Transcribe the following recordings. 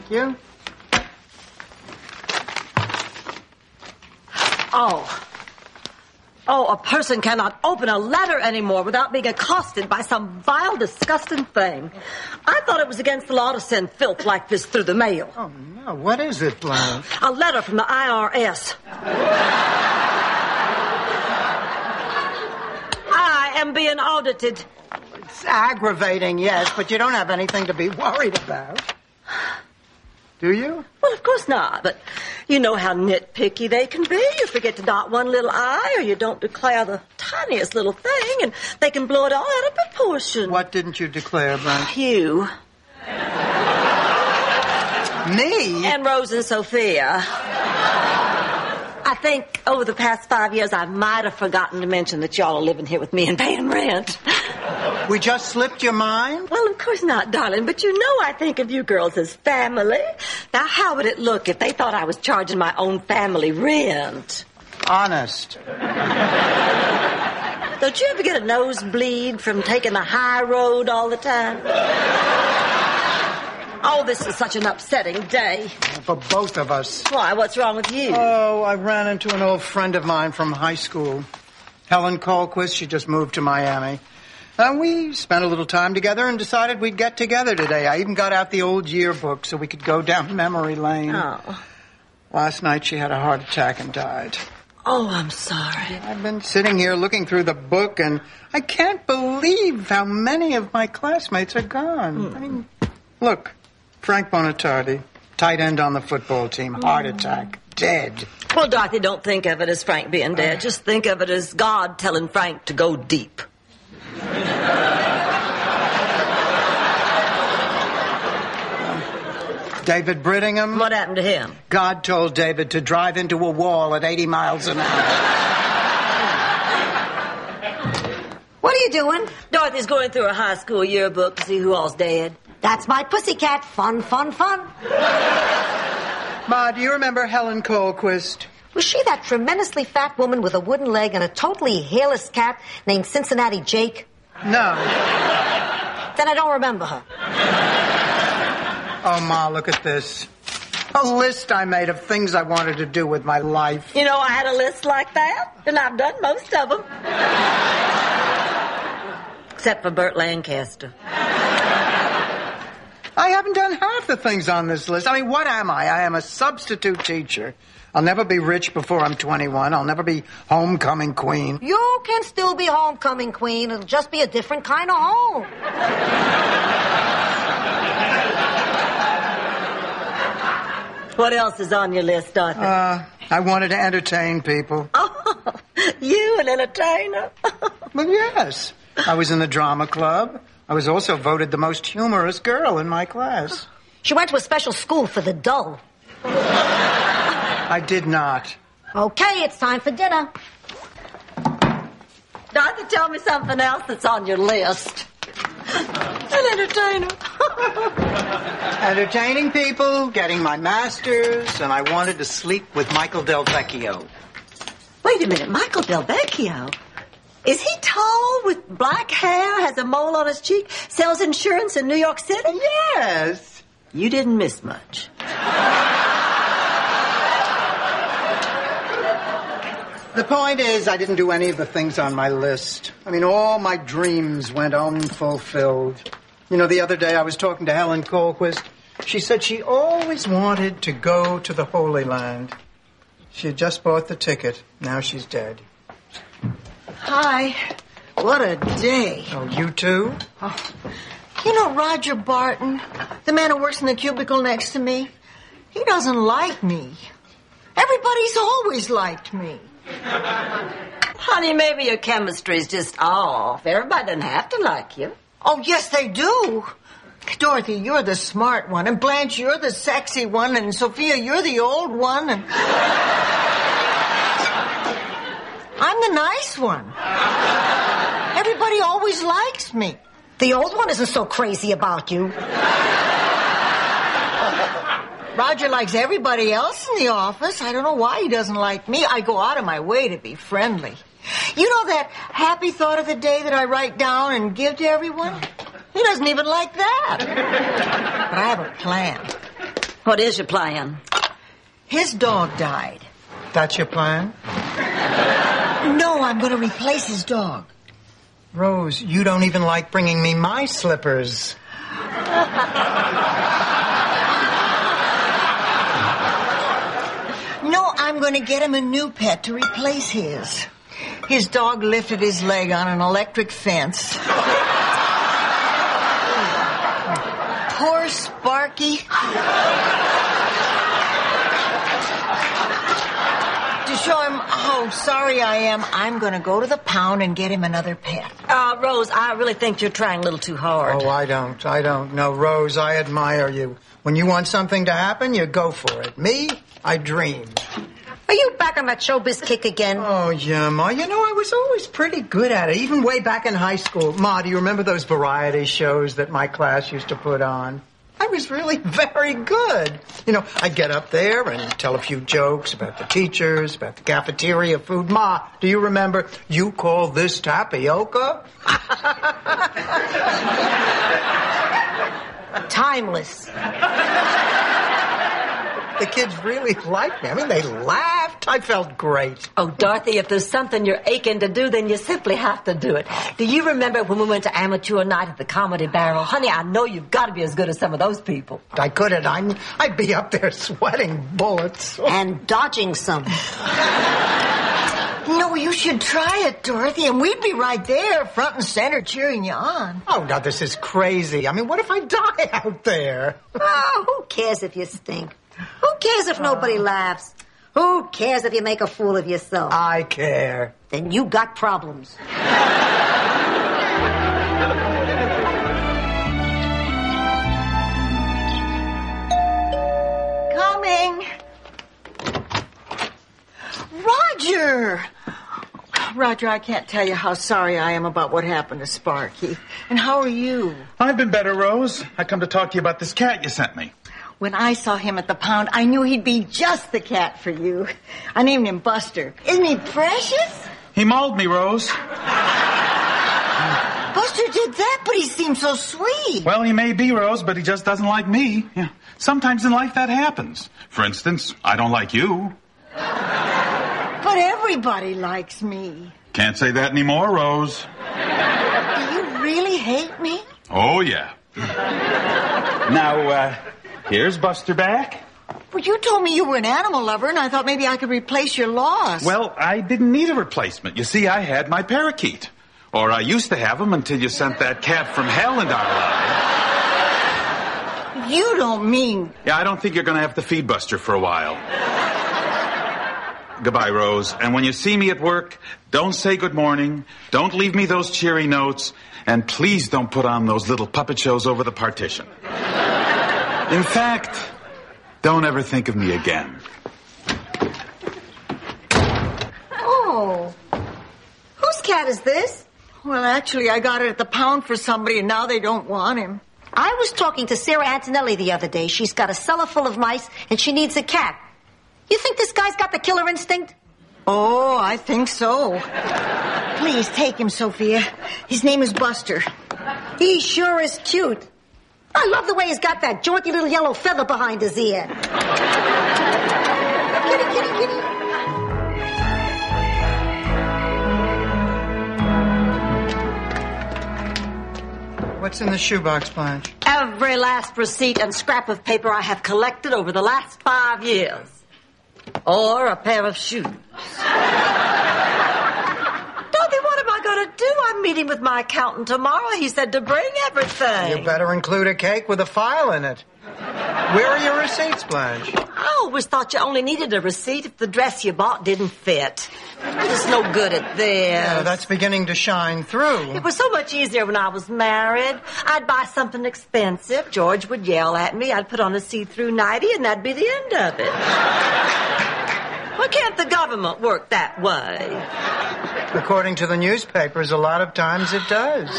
Thank you. Oh, a person cannot open a letter anymore without being accosted by some vile, disgusting thing. I thought it was against the law to send filth like this through the mail. Oh, no. What is it, Blanche? A letter from the IRS. I am being audited. It's aggravating, yes, but you don't have anything to be worried about. Do you? Well, of course not, but you know how nitpicky they can be. You forget to dot one little I, or you don't declare the tiniest little thing, and they can blow it all out of proportion. What didn't you declare, Blanche? You. Me? And Rose and Sophia. I think over the past 5 years, I might have forgotten to mention that y'all are living here with me and paying rent. We just slipped your mind? Well, of course not, darling, but you know I think of you girls as family. Now, how would it look if they thought I was charging my own family rent? Honest. Don't you ever get a nosebleed from taking the high road all the time? Oh, this is such an upsetting day. For both of us. Why, what's wrong with you? Oh, I ran into an old friend of mine from high school. Helen Colquist. She just moved to Miami. And we spent a little time together and decided we'd get together today. I even got out the old yearbook so we could go down memory lane. Oh. Last night she had a heart attack and died. Oh, I'm sorry. I've been sitting here looking through the book, and I can't believe how many of my classmates are gone. I mean, look, Frank Bonatardi, tight end on the football team, heart attack, dead. Well, Dorothy, don't think of it as Frank being dead. Just think of it as God telling Frank to go deep. David Brittingham. What happened to him? God told David to drive into a wall at 80 miles an hour. What are you doing? Dorothy's going through her high school yearbook to see who all's dead. That's my pussycat. Fun, fun, fun. Ma, do you remember Helen Colquist? Was she that tremendously fat woman with a wooden leg and a totally hairless cat named Cincinnati Jake? No. Then I don't remember her. Oh, Ma, look at this. A list I made of things I wanted to do with my life. You know, I had a list like that, and I've done most of them. Except for Burt Lancaster. I haven't done half the things on this list. I mean, what am I? I am a substitute teacher. I'll never be rich before I'm 21. I'll never be homecoming queen. You can still be homecoming queen. It'll just be a different kind of home. What else is on your list, Dorothy? I wanted to entertain people. Oh, you an entertainer? Well, yes. I was in the drama club. I was also voted the most humorous girl in my class. She went to a special school for the dull. I did not. Okay, it's time for dinner. Dorothy, tell me something else that's on your list. An entertainer. Entertaining people, getting my master's, and I wanted to sleep with Michael Del Vecchio. Wait a minute, Michael Del Vecchio? Is he tall with black hair, has a mole on his cheek, sells insurance in New York City? Yes. You didn't miss much. The point is, I didn't do any of the things on my list. I mean, all my dreams went unfulfilled. You know, the other day I was talking to Helen Colquist. She said she always wanted to go to the Holy Land. She had just bought the ticket. Now she's dead. Hi. What a day. Oh, you too? Oh. You know Roger Barton, the man who works in the cubicle next to me? He doesn't like me. Everybody's always liked me. Honey, maybe your chemistry's just off. Everybody doesn't have to like you. Oh, yes, they do. Dorothy, you're the smart one, and Blanche, you're the sexy one, and Sophia, you're the old one, and I'm the nice one. Everybody always likes me. The old one isn't so crazy about you. Roger likes everybody else in the office. I don't know why he doesn't like me. I go out of my way to be friendly. You know that happy thought of the day that I write down and give to everyone? He doesn't even like that. But I have a plan. What is your plan? His dog died. That's your plan? No, I'm going to replace his dog. Rose, you don't even like bringing me my slippers. No, I'm going to get him a new pet to replace his. His dog lifted his leg on an electric fence. Poor Sparky. To show him how sorry I am, I'm going to go to the pound and get him another pet. Rose, I really think you're trying a little too hard. Oh, I don't. No, Rose, I admire you. When you want something to happen, you go for it. Me, I dream. Are you back on that showbiz kick again? Oh, yeah, Ma. You know, I was always pretty good at it, even way back in high school. Ma, do you remember those variety shows that my class used to put on? I was really very good. You know, I'd get up there and tell a few jokes about the teachers, about the cafeteria food. Ma, do you remember, you call this tapioca? Timeless. The kids really liked me. I mean, they laughed. I felt great. Oh, Dorothy, if there's something you're aching to do, then you simply have to do it. Do you remember when we went to amateur night at the Comedy Barrel? Honey, I know you've got to be as good as some of those people. I couldn't. I'd be up there sweating bullets. And dodging some. No, you should try it, Dorothy, and we'd be right there, front and center, cheering you on. Oh, now this is crazy. I mean, what if I die out there? Oh, who cares if you stink? Who cares if nobody laughs? Who cares if you make a fool of yourself? I care. Then you got problems. Coming. Roger! Roger, I can't tell you how sorry I am about what happened to Sparky. And how are you? I've been better, Rose. I come to talk to you about this cat you sent me. When I saw him at the pound, I knew he'd be just the cat for you. I named him Buster. Isn't he precious? He mauled me, Rose. Buster did that, but he seemed so sweet. Well, he may be, Rose, but he just doesn't like me. Yeah. Sometimes in life that happens. For instance, I don't like you. But everybody likes me. Can't say that anymore, Rose. Do you really hate me? Oh, yeah. Now, here's Buster back. Well, you told me you were an animal lover, and I thought maybe I could replace your loss. Well, I didn't need a replacement. You see, I had my parakeet. Or I used to have him until you sent that cat from hell into our lives. You don't mean... Yeah, I don't think you're going to have to feed Buster for a while. Goodbye, Rose. And when you see me at work, don't say good morning. Don't leave me those cheery notes. And please don't put on those little puppet shows over the partition. In fact, don't ever think of me again. Oh. Whose cat is this? Well, actually, I got it at the pound for somebody, and now they don't want him. I was talking to Sarah Antonelli the other day. She's got a cellar full of mice, and she needs a cat. You think this guy's got the killer instinct? Oh, I think so. Please, take him, Sophia. His name is Buster. He sure is cute. I love the way he's got that jaunty little yellow feather behind his ear. Kitty, kitty, kitty. What's in the shoebox, Blanche? Every last receipt and scrap of paper I have collected over the last 5 years. Or a pair of shoes. Dorothy, what am I going to do? I'm meeting with my accountant tomorrow. He said to bring everything. You better include a cake with a file in it. Where are your receipts, Blanche? I always thought you only needed a receipt if the dress you bought didn't fit. You're just no good at this. Yeah, that's beginning to shine through. It was so much easier when I was married. I'd buy something expensive. George would yell at me. I'd put on a see-through nightie, and that'd be the end of it. Why can't the government work that way? According to the newspapers, a lot of times it does.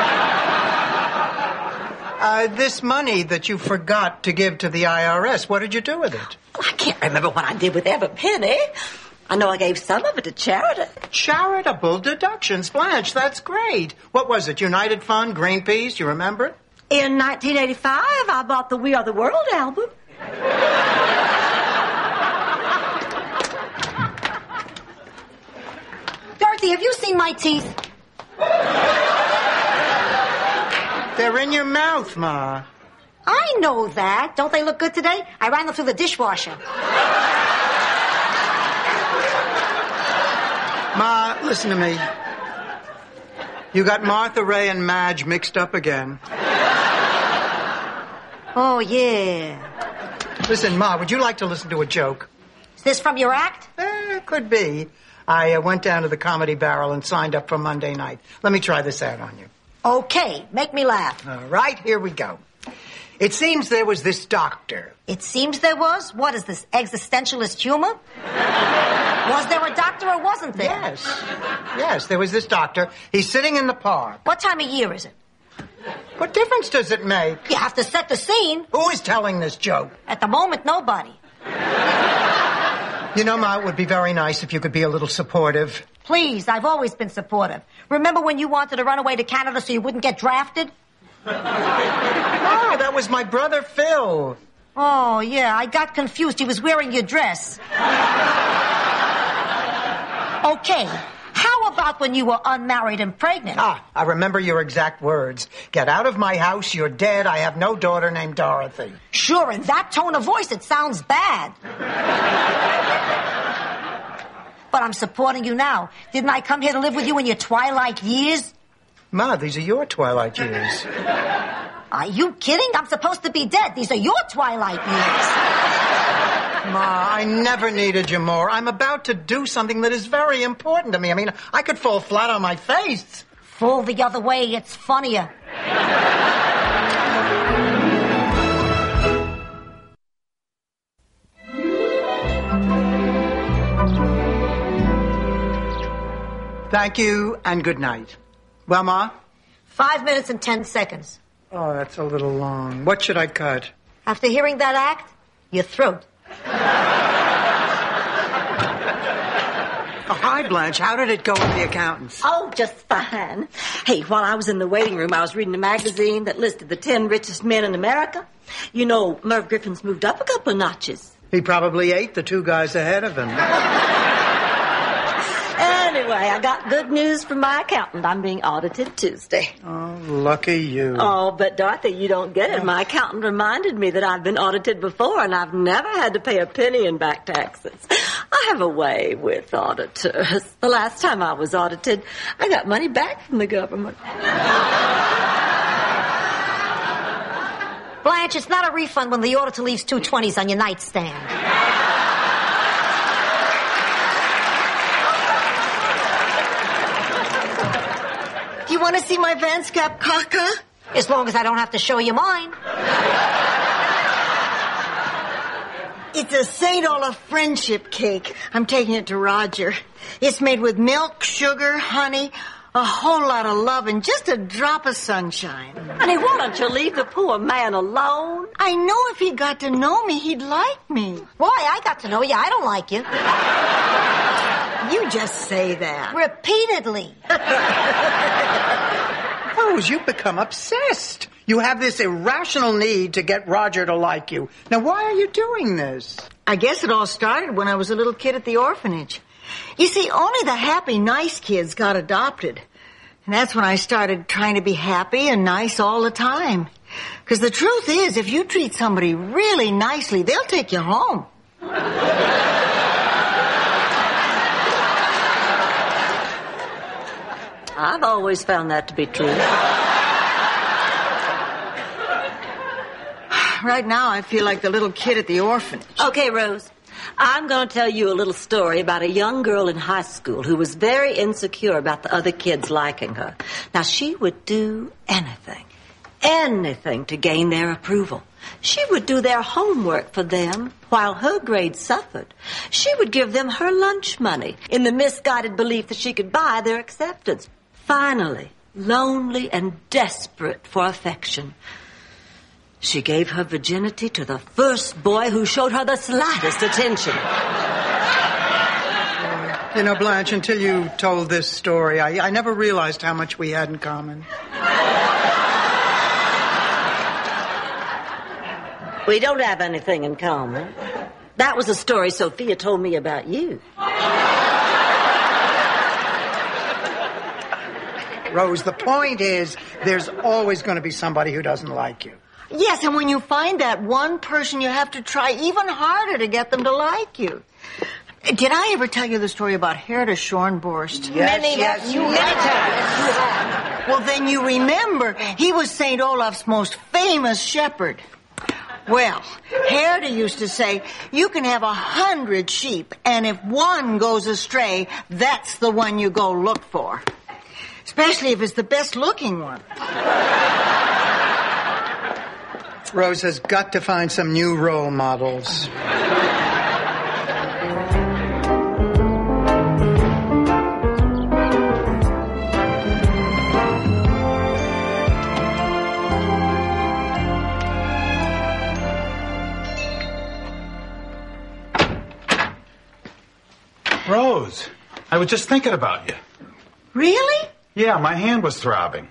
This money that you forgot to give to the IRS, what did you do with it? I can't remember what I did with every penny. I know I gave some of it to charity. Charitable deductions, Blanche, that's great. What was it, United Fund, Greenpeace, you remember it? In 1985, I bought the We Are the World album. Dorothy, have you seen my teeth? They're in your mouth, Ma. I know that. Don't they look good today? I ran them through the dishwasher. Ma, listen to me. You got Martha Ray and Madge mixed up again. Oh, yeah. Listen, Ma, would you like to listen to a joke? Is this from your act? Could be. I went down to the Comedy Barrel and signed up for Monday night. Let me try this out on you. Okay, make me laugh. All right, here we go. It seems there was this doctor. It seems there was? What is this, existentialist humor? Was there a doctor or wasn't there? Yes, there was this doctor. He's sitting in the park. What time of year is it? What difference does it make? You have to set the scene. Who is telling this joke? At the moment, nobody. You know, Ma, it would be very nice if you could be a little supportive. Please, I've always been supportive. Remember when you wanted to run away to Canada so you wouldn't get drafted? Oh, that was my brother Phil. Oh, yeah, I got confused. He was wearing your dress. Okay, how about when you were unmarried and pregnant? I remember your exact words. Get out of my house, you're dead, I have no daughter named Dorothy. Sure, in that tone of voice, it sounds bad. But I'm supporting you now. Didn't I come here to live with you in your twilight years? Ma, these are your twilight years. Are you kidding? I'm supposed to be dead. These are your twilight years. Ma, I never needed you more. I'm about to do something that is very important to me. I mean, I could fall flat on my face. Fall the other way. It's funnier. Thank you and good night. Well, Ma? 5 minutes and 10 seconds. Oh, that's a little long. What should I cut? After hearing that act, your throat. Oh, hi, Blanche. How did it go with the accountants? Oh, just fine. Hey, while I was in the waiting room, I was reading a magazine that listed the 10 richest men in America. You know, Merv Griffin's moved up a couple of notches. He probably ate the two guys ahead of him. Anyway, I got good news from my accountant. I'm being audited Tuesday. Oh, lucky you. Oh, but Dorothy, you don't get it. My accountant reminded me that I've been audited before, and I've never had to pay a penny in back taxes. I have a way with auditors. The last time I was audited, I got money back from the government. Blanche, it's not a refund when the auditor leaves 2 20s on your nightstand. You want to see my Vans Cap caca? As long as I don't have to show you mine. It's a St. Olaf friendship cake. I'm taking it to Roger. It's made with milk, sugar, honey, a whole lot of love, and just a drop of sunshine. Honey, why don't you leave the poor man alone? I know if he got to know me, he'd like me. Why? I got to know you. I don't like you. You just say that. Repeatedly. Rose, you've become obsessed. You have this irrational need to get Roger to like you. Now, why are you doing this? I guess it all started when I was a little kid at the orphanage. You see, only the happy, nice kids got adopted. And that's when I started trying to be happy and nice all the time. Because the truth is, if you treat somebody really nicely, they'll take you home. I've always found that to be true. Right now, I feel like the little kid at the orphanage. Okay, Rose. I'm going to tell you a little story about a young girl in high school who was very insecure about the other kids liking her. Now, she would do anything to gain their approval. She would do their homework for them while her grades suffered. She would give them her lunch money in the misguided belief that she could buy their acceptance. Finally, lonely and desperate for affection, she gave her virginity to the first boy who showed her the slightest attention. You know, Blanche, until you told this story, I never realized how much we had in common. We don't have anything in common. That was a story Sophia told me about you. Rose, the point is, there's always going to be somebody who doesn't like you. Yes, and when you find that one person, you have to try even harder to get them to like you. Did I ever tell you the story about Herta Schornborst? Many times. Well, then you remember, he was St. Olaf's most famous shepherd. Well, Herta used to say, you can have 100 sheep, and if one goes astray, that's the one you go look for. Especially if it's the best-looking one. Rose has got to find some new role models. Rose, I was just thinking about you. Really? Yeah, my hand was throbbing.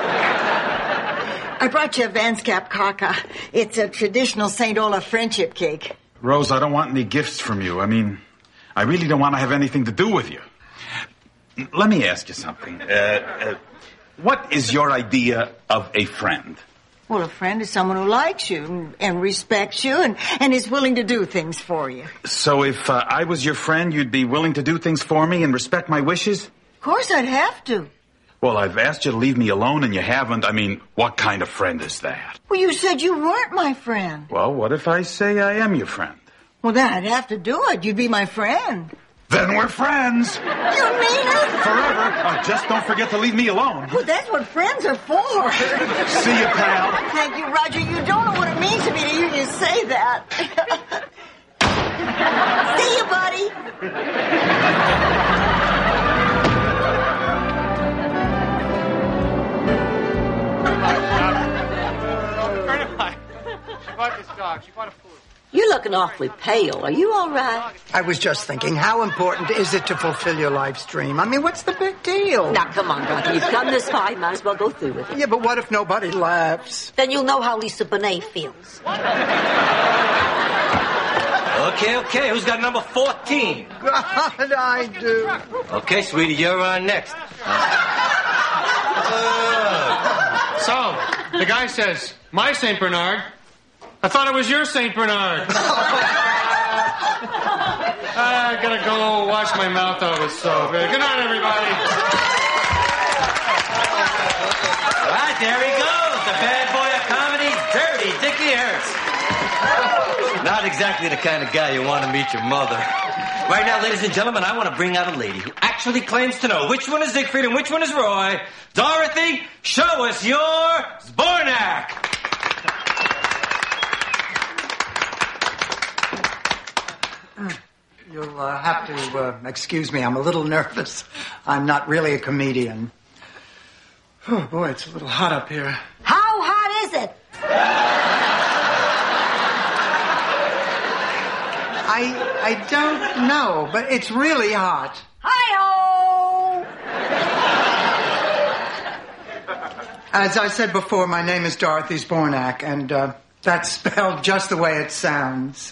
I brought you a Vanskap kaka. It's a traditional St. Olaf friendship cake. Rose, I don't want any gifts from you. I mean, I really don't want to have anything to do with you. Let me ask you something. What is your idea of a friend? Well, a friend is someone who likes you and respects you and is willing to do things for you. So if I was your friend, you'd be willing to do things for me and respect my wishes? Of course I'd have to. Well, I've asked you to leave me alone and you haven't. I mean, what kind of friend is that? Well, you said you weren't my friend. Well, what if I say I am your friend? Well, then I'd have to do it. You'd be my friend. Then we're friends. You mean it? Forever. Just don't forget to leave me alone. Well, that's what friends are for. See you, pal. Thank you, Roger. You don't know what it means to me to hear you say that. See you, buddy. She bought this dog. She bought a food. You're looking awfully pale. Are you all right? I was just thinking, how important is it to fulfill your life's dream? I mean, what's the big deal? Now, come on, Dorothy. You've come this far. You might as well go through with it. Yeah, but what if nobody laughs? Then you'll know how Lisa Bonet feels. Okay. Who's got number 14? God, I do. Okay, sweetie, you're on next. So, the guy says, my St. Bernard. I thought it was your St. Bernard. I gotta go wash my mouth out with soap. Good night, everybody. All right, there he goes. The bad boy of comedy, Dirty Dickie Hertz. Not exactly the kind of guy you want to meet your mother. Right now, ladies and gentlemen, I want to bring out a lady who actually claims to know which one is Siegfried and which one is Roy. Dorothy, show us your Zbornak. You'll have to excuse me. I'm a little nervous. I'm not really a comedian. Oh, boy, it's a little hot up here. How hot is it? I don't know, but it's really hot. Hi-oh! As I said before, my name is Dorothy Zbornak, and that's spelled just the way it sounds.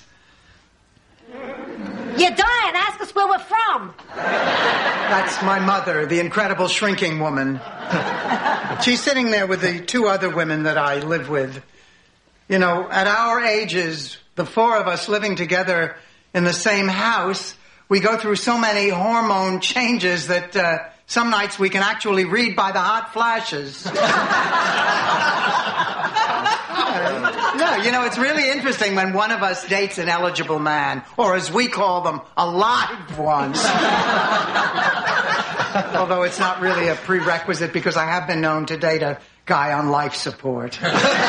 You're dying. Ask us where we're from. That's my mother, the incredible shrinking woman. She's sitting there with the two other women that I live with. You know, at our ages, the four of us living together in the same house, we go through so many hormone changes that some nights we can actually read by the hot flashes. No, you know, it's really interesting when one of us dates an eligible man, or as we call them, a live one. Although it's not really a prerequisite because I have been known to date a guy on life support.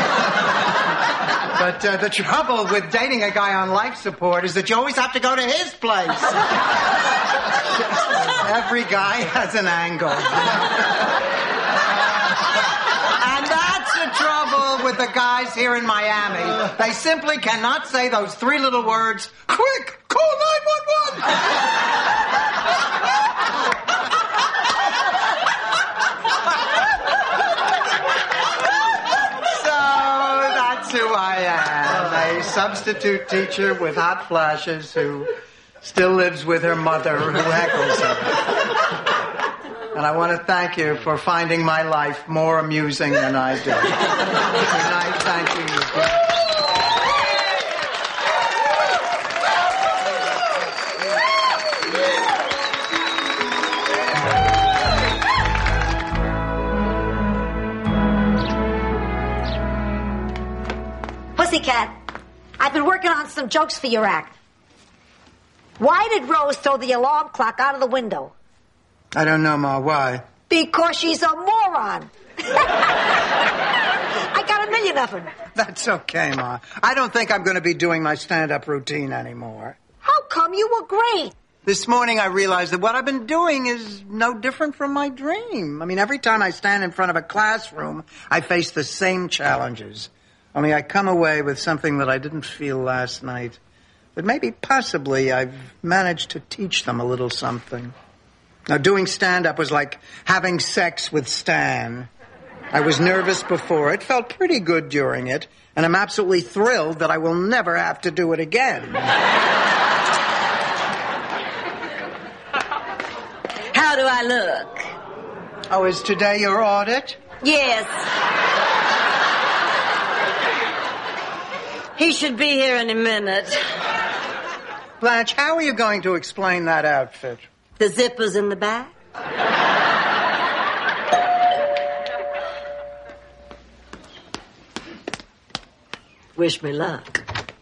But the trouble with dating a guy on life support is that you always have to go to his place. Every guy has an angle. And that's the trouble with the guys here in Miami. They simply cannot say those three little words, quick, call 911. Who I am, a a substitute teacher with hot flashes who still lives with her mother who heckles her. And I want to thank you for finding my life more amusing than I do. Good night. Thank you. Pussycat, I've been working on some jokes for your act. Why did Rose throw the alarm clock out of the window? I don't know, Ma. Why? Because she's a moron. I got a million of them. That's okay, Ma. I don't think I'm going to be doing my stand-up routine anymore. How come? You were great. This morning I realized that what I've been doing is no different from my dream. I mean, every time I stand in front of a classroom, I face the same challenges. Only I come away with something that I didn't feel last night. But maybe, possibly, I've managed to teach them a little something. Now, doing stand-up was like having sex with Stan. I was nervous before it, felt pretty good during it, and I'm absolutely thrilled that I will never have to do it again. How do I look? Oh, is today your audit? Yes. He should be here in a minute. Blanche, how are you going to explain that outfit? The zipper's in the back. Wish me luck.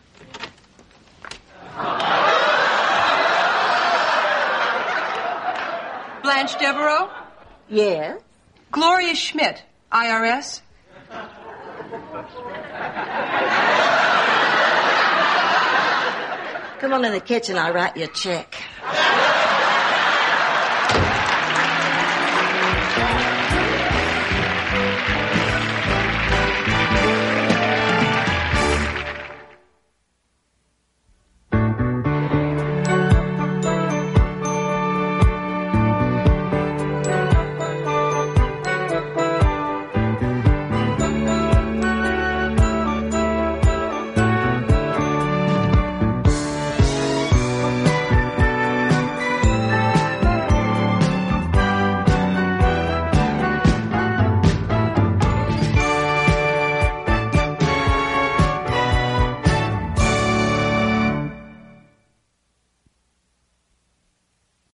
Blanche Devereaux? Yes? Gloria Schmidt, IRS? Come on in the kitchen, I'll write you a check.